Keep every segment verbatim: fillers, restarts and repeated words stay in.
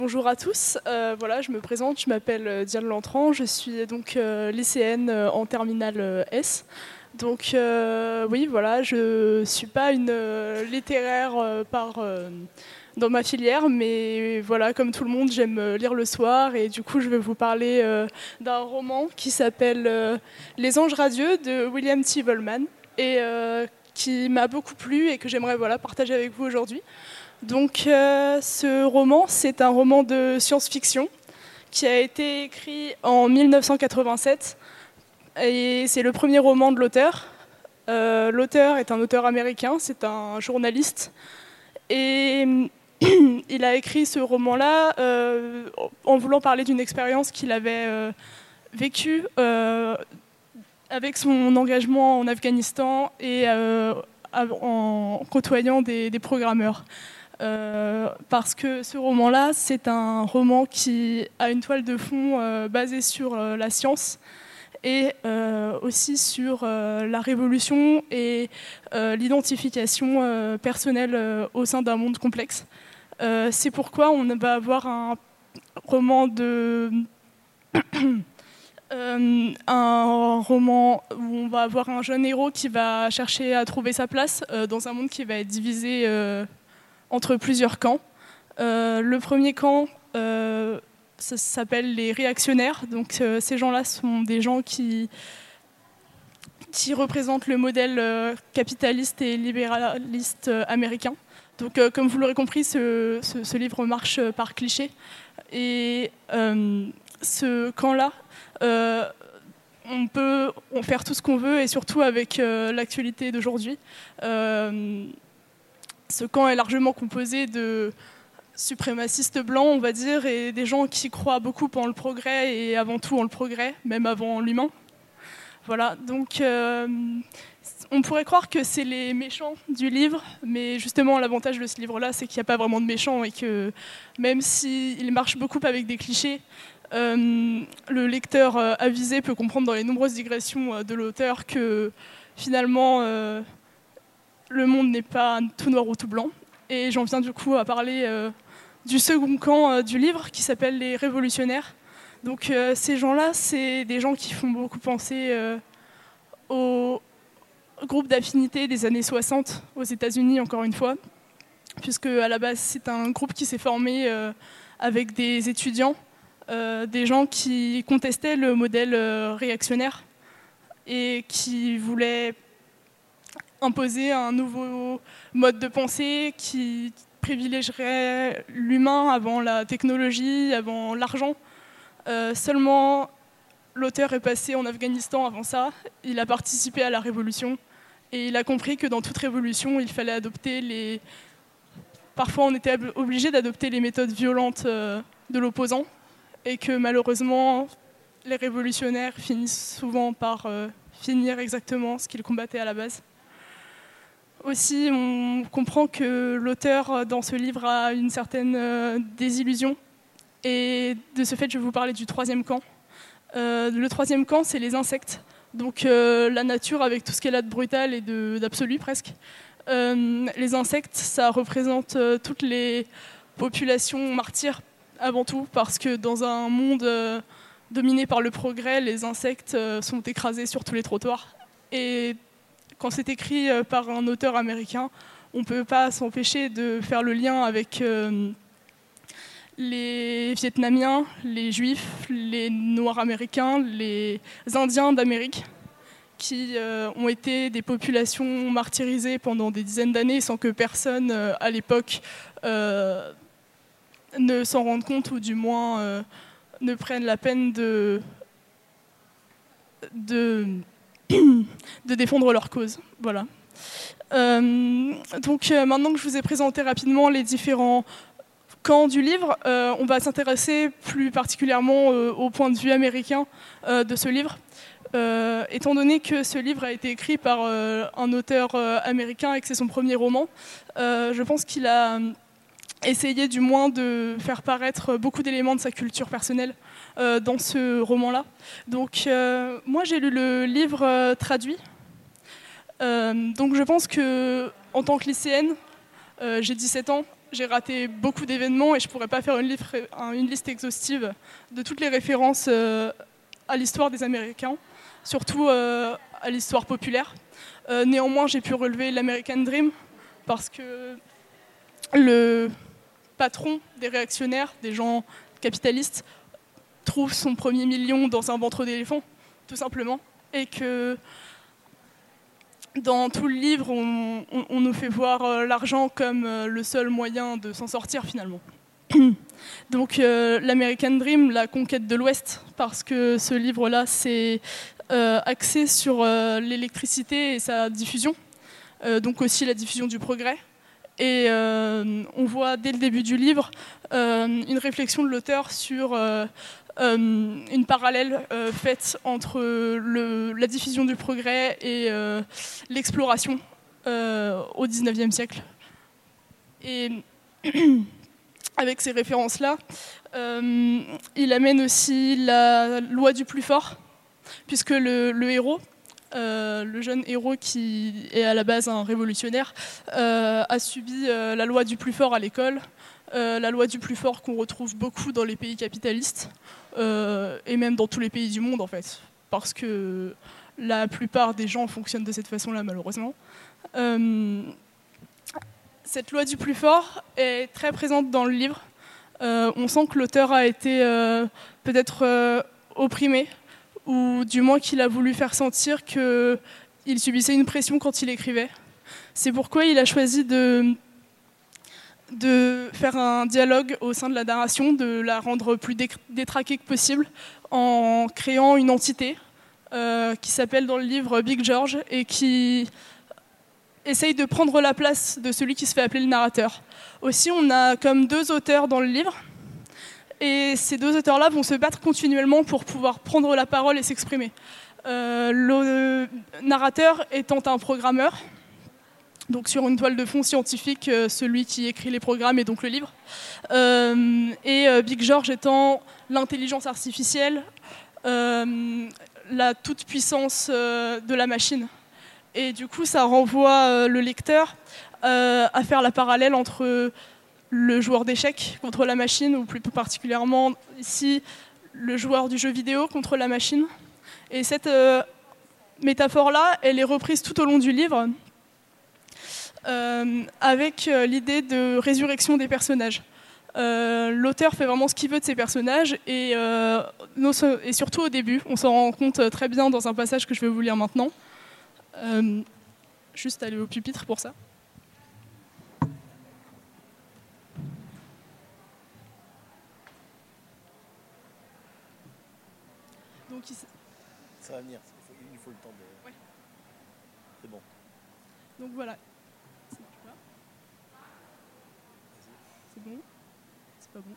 Bonjour à tous, euh, voilà, je me présente, je m'appelle Diane Lantrand, je suis donc euh, lycéenne euh, en terminale euh, S. Donc euh, oui, voilà, je suis pas une euh, littéraire euh, par, euh, dans ma filière, mais voilà, comme tout le monde, j'aime euh, lire le soir et du coup je vais vous parler euh, d'un roman qui s'appelle euh, Les Anges radieux de William T. Vollmann et euh, qui m'a beaucoup plu et que j'aimerais voilà, partager avec vous aujourd'hui. Donc euh, ce roman, c'est un roman de science-fiction qui a été écrit en mille neuf cent quatre-vingt-sept et c'est le premier roman de l'auteur. Euh, l'auteur est un auteur américain, c'est un journaliste et il a écrit ce roman-là euh, en voulant parler d'une expérience qu'il avait euh, vécue euh, avec son engagement en Afghanistan et euh, en côtoyant des, des programmeurs. Euh, parce que ce roman-là, c'est un roman qui a une toile de fond euh, basée sur euh, la science et euh, aussi sur euh, la révolution et euh, l'identification euh, personnelle euh, au sein d'un monde complexe. Euh, c'est pourquoi on va avoir un roman de... euh, un roman où on va avoir un jeune héros qui va chercher à trouver sa place euh, dans un monde qui va être divisé euh, entre plusieurs camps. Euh, le premier camp, euh, ça s'appelle les réactionnaires. Donc euh, ces gens-là sont des gens qui, qui représentent le modèle euh, capitaliste et libéraliste euh, américain. Donc euh, comme vous l'aurez compris, ce, ce, ce livre marche par cliché. Et euh, ce camp-là, euh, on peut en faire tout ce qu'on veut, et surtout avec euh, l'actualité d'aujourd'hui. Euh, Ce camp est largement composé de suprémacistes blancs, on va dire, et des gens qui croient beaucoup en le progrès et avant tout en le progrès, même avant l'humain. Voilà, donc euh, on pourrait croire que c'est les méchants du livre, mais justement l'avantage de ce livre-là, c'est qu'il n'y a pas vraiment de méchants et que même s'il marche beaucoup avec des clichés, euh, le lecteur euh, avisé peut comprendre dans les nombreuses digressions euh, de l'auteur que finalement... Euh, le monde n'est pas tout noir ou tout blanc. Et j'en viens du coup à parler euh, du second camp euh, du livre qui s'appelle les révolutionnaires. Donc euh, ces gens-là, c'est des gens qui font beaucoup penser euh, au groupe d'affinité des années soixante aux États-Unis, encore une fois, puisque à la base c'est un groupe qui s'est formé euh, avec des étudiants, euh, des gens qui contestaient le modèle euh, réactionnaire et qui voulaient imposer un nouveau mode de pensée qui privilégierait l'humain avant la technologie, avant l'argent. Euh, seulement, l'auteur est passé en Afghanistan avant ça, il a participé à la révolution, et il a compris que dans toute révolution, il fallait adopter les... Parfois, on était obligé d'adopter les méthodes violentes euh, de l'opposant, et que malheureusement, les révolutionnaires finissent souvent par euh, finir exactement ce qu'ils combattaient à la base. Aussi, on comprend que l'auteur, dans ce livre, a une certaine euh, désillusion. Et de ce fait, je vais vous parler du troisième camp. Euh, le troisième camp, c'est les insectes. Donc euh, la nature avec tout ce qu'elle a de brutal et de, d'absolu, presque. Euh, les insectes, ça représente euh, toutes les populations martyres, avant tout, parce que dans un monde euh, dominé par le progrès, les insectes euh, sont écrasés sur tous les trottoirs. Et quand c'est écrit par un auteur américain, on ne peut pas s'empêcher de faire le lien avec euh, les Vietnamiens, les Juifs, les Noirs américains, les Indiens d'Amérique, qui euh, ont été des populations martyrisées pendant des dizaines d'années sans que personne, euh, à l'époque, euh, ne s'en rende compte ou du moins euh, ne prenne la peine de... de de défendre leur cause. Voilà. Euh, donc euh, maintenant que je vous ai présenté rapidement les différents camps du livre, euh, on va s'intéresser plus particulièrement euh, au point de vue américain euh, de ce livre. Euh, étant donné que ce livre a été écrit par euh, un auteur euh, américain et que c'est son premier roman, euh, je pense qu'il a essayé du moins de faire paraître beaucoup d'éléments de sa culture personnelle euh, dans ce roman-là. Donc euh, moi j'ai lu le livre euh, traduit. Euh, donc je pense que en tant que lycéenne, euh, j'ai dix-sept ans, j'ai raté beaucoup d'événements et je ne pourrais pas faire une, livre, une liste exhaustive de toutes les références euh, à l'histoire des Américains, surtout euh, à l'histoire populaire. Euh, néanmoins, j'ai pu relever l'American Dream parce que le patron des réactionnaires, des gens capitalistes, trouve son premier million dans un ventre d'éléphant, tout simplement, et que dans tout le livre, on, on, on nous fait voir euh, l'argent comme euh, le seul moyen de s'en sortir finalement. Donc euh, l'American Dream, la conquête de l'Ouest, parce que ce livre-là, c'est euh, axé sur euh, l'électricité et sa diffusion, euh, donc aussi la diffusion du progrès. Et euh, on voit dès le début du livre euh, une réflexion de l'auteur sur euh, euh, une parallèle euh, faite entre le, la diffusion du progrès et euh, l'exploration euh, au dix-neuvième siècle. Et avec ces références-là, euh, il amène aussi la loi du plus fort, puisque le, le héros, Euh, le jeune héros qui est à la base un révolutionnaire, euh, a subi euh, la loi du plus fort à l'école, euh, la loi du plus fort qu'on retrouve beaucoup dans les pays capitalistes, euh, et même dans tous les pays du monde en fait, parce que la plupart des gens fonctionnent de cette façon-là malheureusement. Euh, cette loi du plus fort est très présente dans le livre. Euh, on sent que l'auteur a été euh, peut-être euh, opprimé, ou du moins qu'il a voulu faire sentir qu'il subissait une pression quand il écrivait. C'est pourquoi il a choisi de, de faire un dialogue au sein de la narration, de la rendre plus détraquée que possible, en créant une entité euh, qui s'appelle dans le livre Big George et qui essaye de prendre la place de celui qui se fait appeler le narrateur. Aussi, on a comme deux auteurs dans le livre, et ces deux auteurs-là vont se battre continuellement pour pouvoir prendre la parole et s'exprimer. Euh, le narrateur étant un programmeur, donc sur une toile de fond scientifique, euh, celui qui écrit les programmes et donc le livre, euh, et euh, Big George étant l'intelligence artificielle, euh, la toute-puissance euh, de la machine. Et du coup, ça renvoie euh, le lecteur euh, à faire la parallèle entre le joueur d'échecs contre la machine, ou plus particulièrement ici, le joueur du jeu vidéo contre la machine. Et cette euh, métaphore-là, elle est reprise tout au long du livre, euh, avec euh, l'idée de résurrection des personnages. Euh, L'auteur fait vraiment ce qu'il veut de ses personnages, et, euh, et surtout au début, on s'en rend compte très bien dans un passage que je vais vous lire maintenant. Euh, juste aller au pupitre pour ça. Donc, il... Ça va venir, il faut, il faut le temps de... Ouais. C'est bon. Donc voilà. C'est C'est bon? C'est pas bon.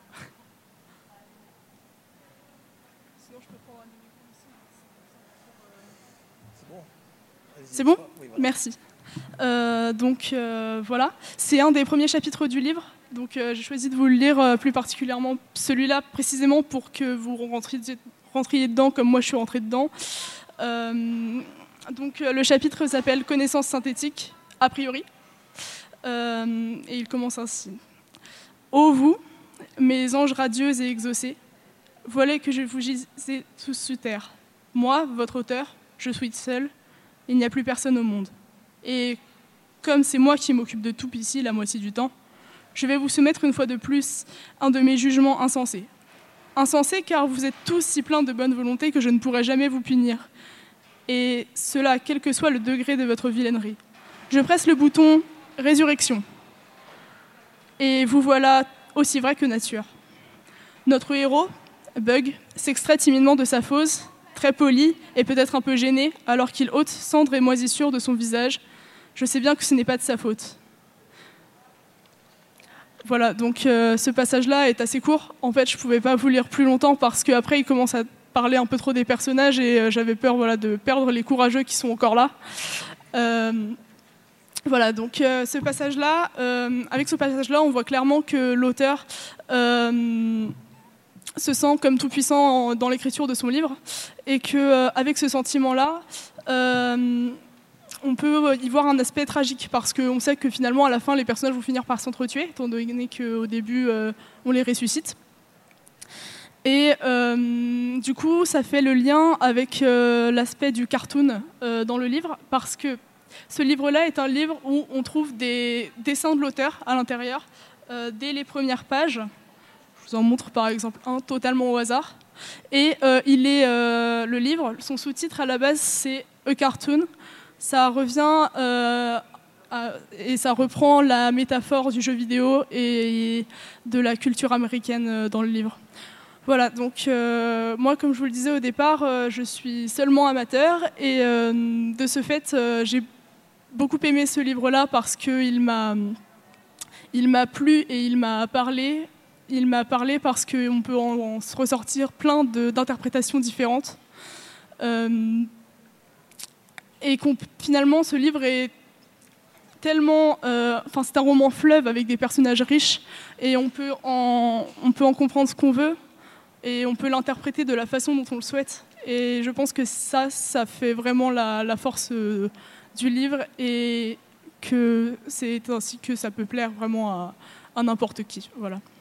Sinon je peux prendre un micro ici. C'est bon. C'est bon? Oui, voilà. Merci. Euh, donc euh, voilà, c'est un des premiers chapitres du livre. Donc euh, j'ai choisi de vous le lire euh, plus particulièrement celui-là précisément pour que vous rentriez, rentriez dedans comme moi je suis rentrée dedans. Euh, donc euh, le chapitre s'appelle Connaissance synthétique, a priori. Euh, et il commence ainsi. Ô vous, mes anges radieux et exaucés, voilà que je vous gisais tous sous terre. Moi, votre auteur, je suis seul, il n'y a plus personne au monde. Et comme c'est moi qui m'occupe de tout ici la moitié du temps, je vais vous soumettre une fois de plus un de mes jugements insensés. Insensés car vous êtes tous si pleins de bonne volonté que je ne pourrai jamais vous punir. Et cela, quel que soit le degré de votre vilainerie. Je presse le bouton « Résurrection ». Et vous voilà aussi vrai que nature. Notre héros, Bug, s'extrait timidement de sa fosse, très poli et peut-être un peu gêné, alors qu'il ôte cendre et moisissure de son visage. Je sais bien que ce n'est pas de sa faute. Voilà, donc euh, ce passage-là est assez court. En fait, je ne pouvais pas vous lire plus longtemps parce qu'après, il commence à parler un peu trop des personnages et euh, j'avais peur voilà, de perdre les courageux qui sont encore là. Euh, voilà, donc euh, ce passage-là, euh, avec ce passage-là, on voit clairement que l'auteur euh, se sent comme tout puissant dans l'écriture de son livre et qu'avec euh, ce sentiment-là, euh, on peut y voir un aspect tragique parce qu'on sait que finalement à la fin les personnages vont finir par s'entretuer, étant donné qu'au début euh, on les ressuscite. Et euh, du coup ça fait le lien avec euh, l'aspect du cartoon euh, dans le livre, parce que ce livre-là est un livre où on trouve des dessins de l'auteur à l'intérieur euh, dès les premières pages. Je vous en montre par exemple un totalement au hasard. Et euh, il est, euh, le livre, son sous-titre à la base c'est A Cartoon. Ça revient euh, à, et ça reprend la métaphore du jeu vidéo et de la culture américaine dans le livre. Voilà, donc euh, moi comme je vous le disais au départ, euh, je suis seulement amateur et euh, de ce fait euh, j'ai beaucoup aimé ce livre-là parce qu'il m'a, il m'a plu et il m'a parlé. Il m'a parlé parce qu'on peut en, en ressortir plein de, d'interprétations différentes. Euh, et qu'on, finalement, ce livre est tellement... Euh, enfin, c'est un roman fleuve avec des personnages riches et on peut en, on peut en comprendre ce qu'on veut et on peut l'interpréter de la façon dont on le souhaite. Et je pense que ça, ça fait vraiment la, la force euh, du livre et que c'est ainsi que ça peut plaire vraiment à, à n'importe qui. Voilà.